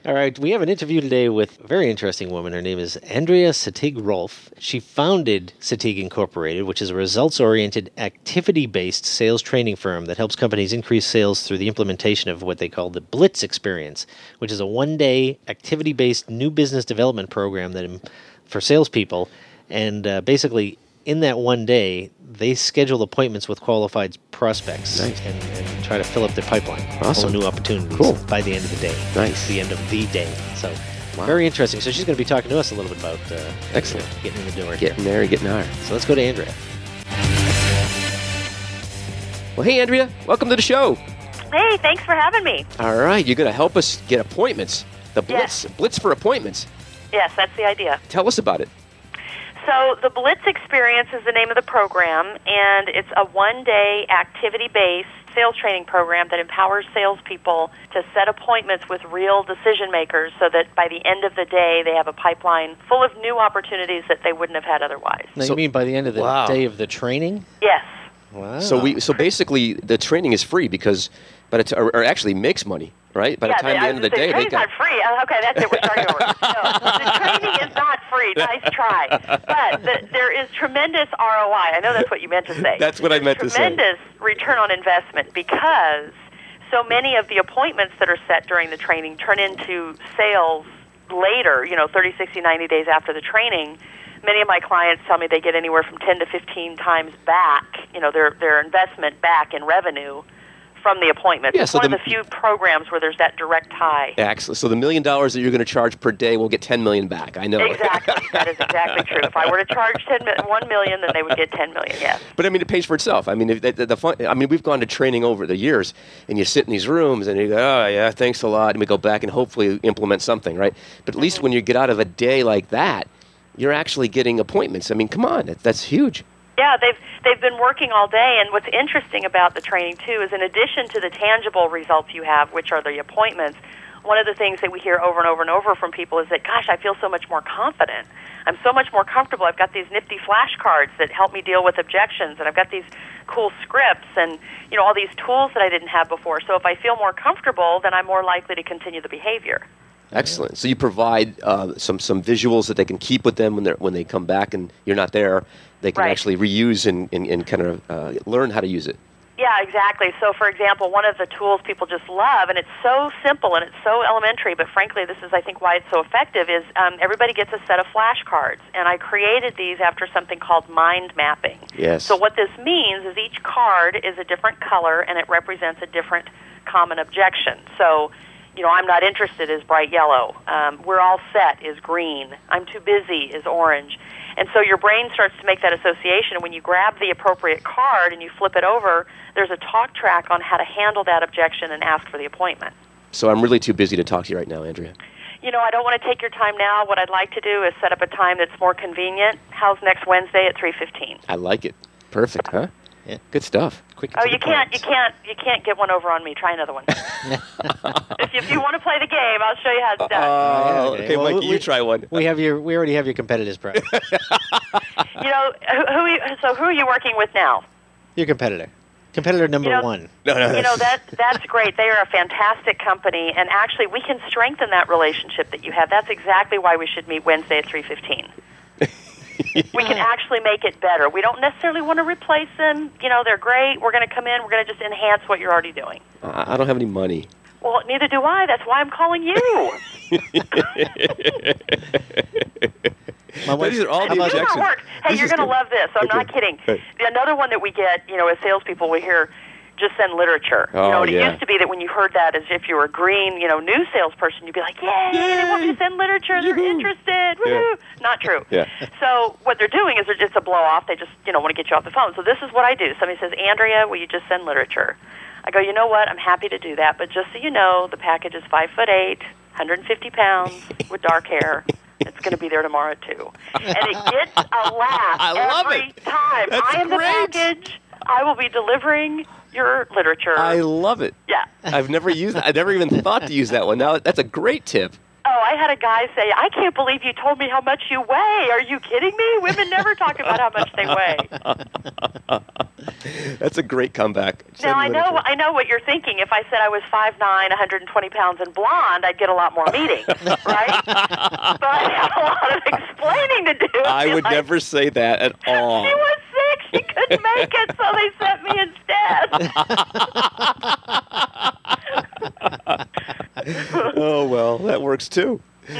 All right, we have an interview today with a very interesting woman. Her name is Andrea Satig-Rolf. She founded Satig Incorporated, which is a results-oriented, activity-based sales training firm that helps companies increase sales through the implementation of what they call the Blitz Experience, which is a one-day, activity-based new business development program that for salespeople. And basically, in that one day, they schedule appointments with qualified prospects and try to fill up their pipeline. Awesome. Full of new opportunities by the end of the day. Nice. The end of the day. So, very interesting. So she's going to be talking to us a little bit about Excellent. Getting in the door. Getting there and getting higher. So let's go to Andrea. Well, hey, Andrea. Welcome to the show. Hey, thanks for having me. All right. You're going to help us get appointments. The Blitz. Yes. Blitz for appointments. Yes, that's the idea. Tell us about it. So the Blitz Experience is the name of the program, and it's a one-day activity-based sales training program that empowers salespeople to set appointments with real decision makers so that by the end of the day they have a pipeline full of new opportunities that they wouldn't have had otherwise. Now, you mean by the end of the Wow. day of the training? Yes. Wow. So basically the training is free because, or actually makes money, right? By the time the end of the day, the training's not free. Okay, that's it. We're starting over. No, the training is not free. Nice try. But there is tremendous ROI. I know that's what you meant to say. That's what I meant to say. Tremendous return on investment because so many of the appointments that are set during the training turn into sales later, 30, 60, 90 days after the training. Many of my clients tell me they get anywhere from 10 to 15 times back, their investment back in revenue from the appointment. Yeah, it's so one of the few programs where there's that direct tie. Excellent. So the $1 million that you're going to charge per day will get $10 million back. I know. Exactly. That is exactly true. If I were to charge $1 million, then they would get $10 million, yes. But I mean, it pays for itself. I mean, the fun. I mean, we've gone to training over the years, and you sit in these rooms, and you go, "Oh yeah, thanks a lot," and we go back and hopefully implement something, right? But at least when you get out of a day like that, you're actually getting appointments. I mean, come on, that's huge. Yeah, they've been working all day, and what's interesting about the training, too, is in addition to the tangible results you have, which are the appointments, one of the things that we hear over and over and over from people is that, gosh, I feel so much more confident. I'm so much more comfortable. I've got these nifty flashcards that help me deal with objections, and I've got these cool scripts and, all these tools that I didn't have before. So if I feel more comfortable, then I'm more likely to continue the behavior. Excellent. So you provide some visuals that they can keep with them when they come back and you're not there. They can actually reuse and kind of learn how to use it. Yeah, exactly. So, for example, one of the tools people just love, and it's so simple and it's so elementary, but frankly, this is, I think, why it's so effective, is everybody gets a set of flashcards. And I created these after something called mind mapping. Yes. So what this means is each card is a different color, and it represents a different common objection. So, I'm not interested is bright yellow. We're all set is green. I'm too busy is orange. And so your brain starts to make that association, and when you grab the appropriate card and you flip it over, there's a talk track on how to handle that objection and ask for the appointment. So I'm really too busy to talk to you right now, Andrea. I don't want to take your time now. What I'd like to do is set up a time that's more convenient. How's next Wednesday at 3:15? I like it. Perfect, huh? Yeah. Good stuff. Quick Oh, you can't get one over on me. Try another one. If you want to play the game, I'll show you how it's done. Okay, Well, Mikey, you try one. We already have your competitors, Brett. Who are you working with now? Your competitor. Competitor number one. No, That's great. They are a fantastic company, and actually, we can strengthen that relationship that you have. That's exactly why we should meet Wednesday at 3:15. We can actually make it better. We don't necessarily want to replace them. They're great. We're going to come in. We're going to just enhance what you're already doing. I don't have any money. Well, neither do I. That's why I'm calling you. These are all the This objections. works. Hey, you're going to love this. I'm not kidding. Right. Another one that we get, as salespeople, we hear just send literature. It used to be that when you heard that as if you were a green, new salesperson, you'd be like, yay, they want me to send literature. They're interested. Woo-hoo. Not true. Yeah. So what they're doing is it's a blow-off. They just, want to get you off the phone. So this is what I do. Somebody says, Andrea, will you just send literature? I go, you know what? I'm happy to do that. But just so you know, the package is 5'8", 150 pounds, with dark hair. It's going to be there tomorrow, too. And it gets a laugh every time. That's I am great. the package. I will be delivering your literature. I love it. Yeah. I've never used that. I never even thought to use that one. Now, that's a great tip. Oh, I had a guy say, I can't believe you told me how much you weigh. Are you kidding me? Women never talk about how much they weigh. That's a great comeback. Now, I know what you're thinking. If I said I was 5'9", 120 pounds and blonde, I'd get a lot more meetings, right? So I have a lot of explaining to do. I would never say that at all. She was sick. She couldn't make it, so they sent me instead. Oh, well, that works too.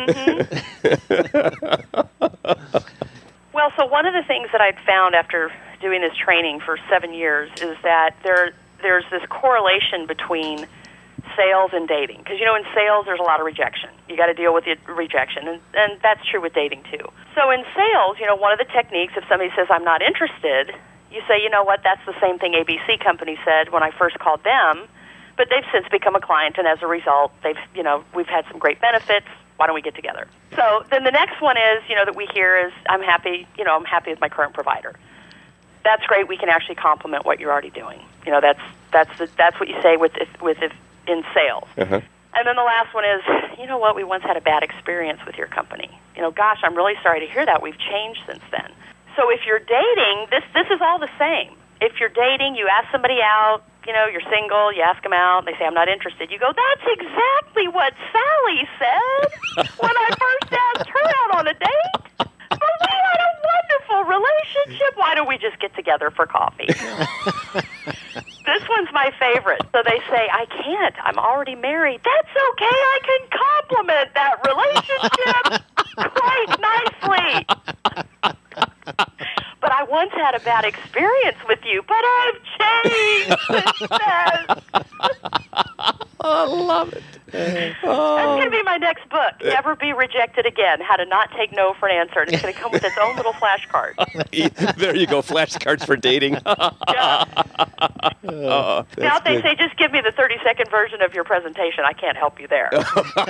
Well, so one of the things that I'd found after doing this training for 7 years is that there's this correlation between sales and dating. Because, in sales, there's a lot of rejection. You got to deal with the rejection, and that's true with dating, too. So in sales, one of the techniques, if somebody says, I'm not interested, you say, you know what, that's the same thing ABC Company said when I first called them, but they've since become a client, and as a result, we've had some great benefits. Why don't we get together? So then the next one is, that we hear is, I'm happy with my current provider. That's great. We can actually complement what you're already doing. That's what you say in sales. Uh-huh. And then the last one is, what, we once had a bad experience with your company. Gosh, I'm really sorry to hear that. We've changed since then. So if you're dating, this is all the same. If you're dating, you ask somebody out, you're single, you ask them out, they say, I'm not interested. You go, that's exactly what Sally said when I first asked her out on a date. But we had a wonderful relationship. Why don't we just get together for coffee? This one's my favorite. So they say, I can't. I'm already married. That's okay. I can complement that relationship quite nicely. But I once had a bad experience with you, but I've changed since then. I love it. That's going to be my next book, Never Be Rejected Again, How to Not Take No for an Answer. And it's going to come with its own little flashcard. There you go, flashcards for dating. Yeah. Now, if they say, just give me the 30-second version of your presentation, I can't help you there.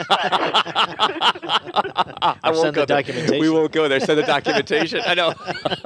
I won't go there. We won't go there. Send the documentation. I know.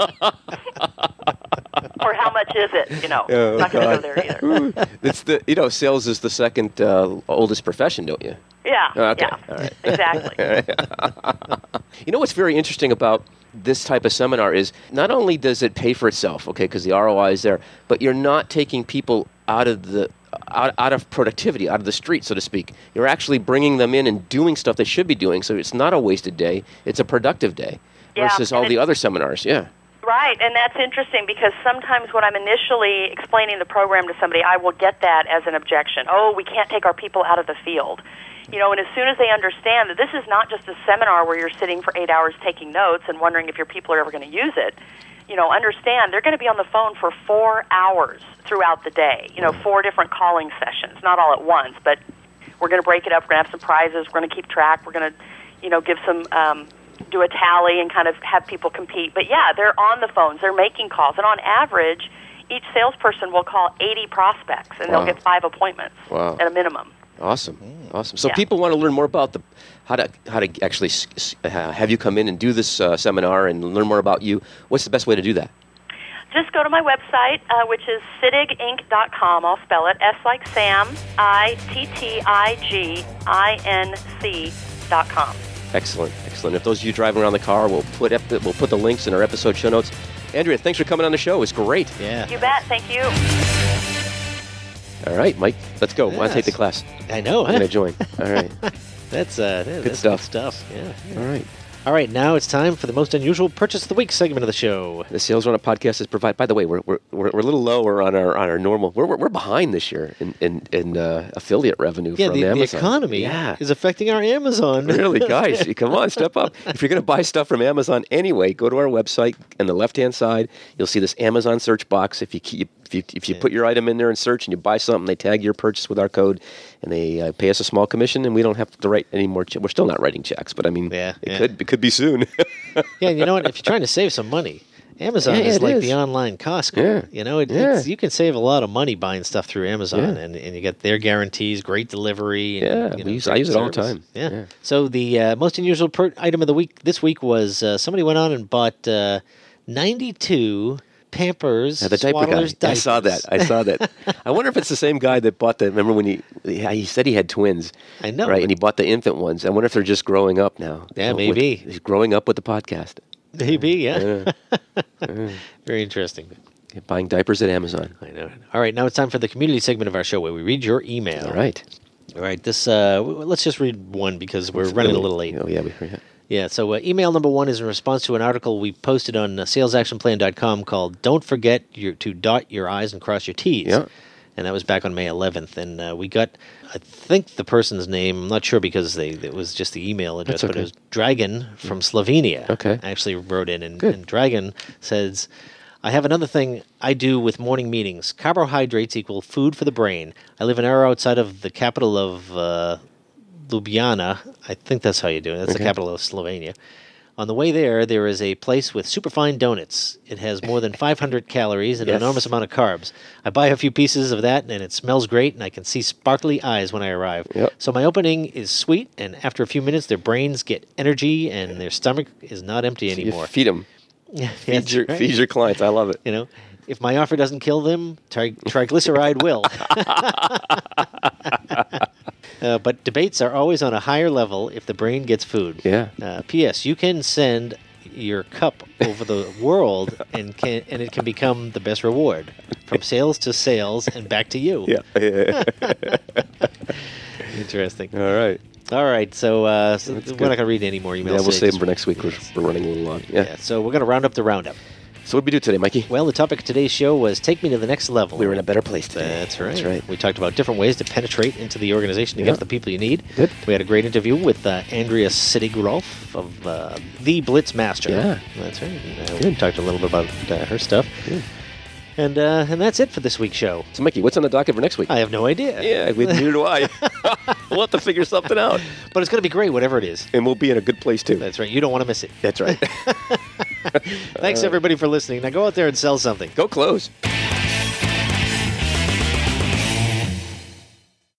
Or how much is it? I'm not going to go there either. It's sales is the second oldest profession, don't you? Yeah. Okay. Yeah. All right. Exactly. What's very interesting about this type of seminar is not only does it pay for itself, okay, because the ROI is there, but you're not taking people out of productivity, out of the street, so to speak. You're actually bringing them in and doing stuff they should be doing, so it's not a wasted day. It's a productive day versus all the other seminars. Yeah. Right, and that's interesting because sometimes when I'm initially explaining the program to somebody, I will get that as an objection. Oh, we can't take our people out of the field. And as soon as they understand that this is not just a seminar where you're sitting for 8 hours taking notes and wondering if your people are ever going to use it, understand they're going to be on the phone for 4 hours throughout the day, 4 different calling sessions, not all at once, but we're going to break it up. We're going to have some prizes. We're going to keep track. We're going to, give some... do a tally and kind of have people compete. But yeah, they're on the phones, they're making calls, and on average, each salesperson will call 80 prospects, and they'll get 5 appointments at a minimum. Awesome. So people want to learn more about how to actually have you come in and do this seminar and learn more about you. What's the best way to do that? Just go to my website, which is sittiginc.com. I'll spell it S like Sam, ITTIGINC.com. Excellent. If those of you driving around the car, we'll put the links in our episode show notes. Andrea, thanks for coming on the show. It was great. Yeah. You bet. Thank you. All right, Mike, let's go. Yes. Want to take the class? I know. I'm going to join. All right. That's good stuff. Yeah. All right, now it's time for the most unusual purchase of the week segment of the show. The Sales Run Up podcast is provided. By the way, we're a little lower on our normal. We're behind this year in affiliate revenue from Amazon. The economy is affecting our Amazon. Really, guys, come on, step up. If you're going to buy stuff from Amazon anyway, go to our website. On the left-hand side, you'll see this Amazon search box. If you put your item in there and search and you buy something, they tag your purchase with our code, and they pay us a small commission, and we don't have to write any more. We're still not writing checks, but I mean, it could be soon. Yeah, you know what? If you're trying to save some money, Amazon is like the online Costco. Yeah. You can save a lot of money buying stuff through Amazon, and you get their guarantees, great delivery. And, I use it all the time. Yeah. So the most unusual item of the week this week was somebody went on and bought 92 Pampers, Yeah, the diaper guy. Swaddlers I saw that. I saw that. I wonder if it's the same guy that bought the. Remember when he said he had twins? I know, right? but- And he bought the infant ones. I wonder if they're just growing up now. Yeah, maybe. He's growing up with the podcast. Maybe, yeah. Very interesting. Buying diapers at Amazon. I know. All right, now it's time for the community segment of our show where we read your email. All right. All right, this let's just read one because we're running a little late. Oh yeah, Yeah, so email number 1 is in response to an article we posted on salesactionplan.com called "Don't Forget to Dot Your I's and Cross Your T's." Yeah. And that was back on May 11th, and we got, I think the person's name, I'm not sure because it was just the email address, That's but it okay. was Dragon from Slovenia. Okay. Actually wrote in, and Good. Dragon says, I have another thing I do with morning meetings. Carbohydrates equal food for the brain. I live an hour outside of the capital of Ljubljana. I think that's how you do it. That's the Okay. capital of Slovenia. On the way there is a place with superfine donuts. It has more than 500 calories and Yes. an enormous amount of carbs. I buy a few pieces of that, and it smells great, and I can see sparkly eyes when I arrive. Yep. So my opening is sweet, and after a few minutes, their brains get energy, and their stomach is not empty You anymore. feed them. Yeah, Feed that's your right. feed your clients. I love it. You know, if my offer doesn't kill them, triglyceride will. But debates are always on a higher level if the brain gets food. Yeah. P.S. You can send your cup over the world, and it can become the best reward. From sales to sales and back to you. Yeah. Interesting. All right. All right, so we're not good. going to read any more emails. Yeah, we'll today, save just- them for next week. We're running a little long. Yeah, so we're going to round up the roundup. So what did we do today, Mikey? Well, the topic of today's show was Take Me to the Next Level. We were in a better place today. That's right. That's right. We talked about different ways to penetrate into the organization to Yeah. get the people you need. Good. We had a great interview with Andrea Sidig-Rolf of The Blitz Master. Yeah. That's right. And, we Good. talked a little bit about her stuff. Good. And that's it for this week's show. So, Mikey, what's on the docket for next week? I have no idea. Yeah, neither do I. We'll have to figure something out. But it's going to be great, whatever it is. And we'll be in a good place, too. That's right. You don't want to miss it. That's right. Thanks, everybody, for listening. Now go out there and sell something. Go close.